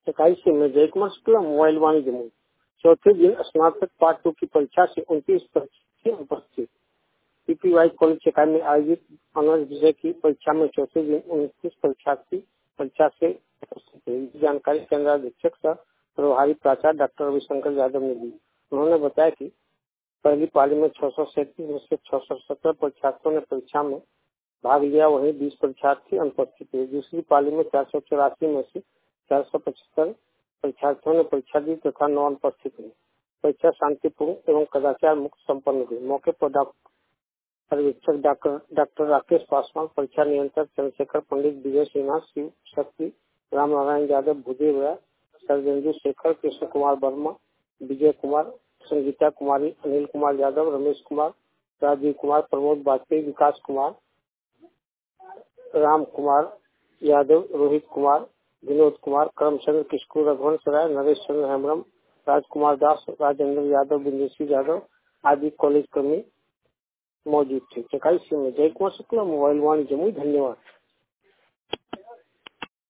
21 में जय कुमार शुक्ला मोबाइल वाणिज्य जमुई। चौथे दिन स्नातक पार्ट 2 की परीक्षा से 29 परीक्षार्थी उपस्थित। पीपीवाई कॉलेज चकाई में आयोजित ऑनर्स विषय की परीक्षा में चौथे दिन 29 परीक्षार्थी परीक्षा से उपस्थित थे। जानकारी केंद्र अधीक्षक सह प्रभारी प्राचार्य डॉक्टर रविशंकर यादव ने दी। उन्होंने बताया कि पहली पाली में 637 में से 617 परीक्षार्थियों ने परीक्षा में भाग लिया, वहीं 20 परीक्षार्थी अनुपस्थित थे। दूसरी पाली में 484 में से 475 परीक्षार्थियों ने परीक्षा दी तथा 9 अनुपस्थित रहे। परीक्षा शांतिपूर्ण एवं कदाचार मुक्त संपन्न हुई। मौके पर पर्यवेक्षक डॉक्टर राकेश पासवान, परीक्षा नियंत्रक चंद्रशेखर पंडित, विजय सिन्हा, शिव शक्ति, राम नारायण यादव, भूदेव राय, सर्वेंदु शेखर, कृष्ण कुमार वर्मा, विजय कुमार, संगीता कुमारी, अनिल कुमार यादव, रमेश कुमार, राजीव कुमार, प्रमोद वाजपेयी, विकास कुमार, राम कुमार यादव, रोहित कुमार, विनोद कुमार, करमचंद्र किशोर, रघुवंश राय, नरेश चंद्र हेम्ब्रम, राजकुमार दास, राजेंद्र यादव, बिंदेशी यादव आदि कॉलेज कर्मी मौजूद थे। 21 में जय कुमार शुक्ला मोबाइल वाणिज्य जमुई। धन्यवाद।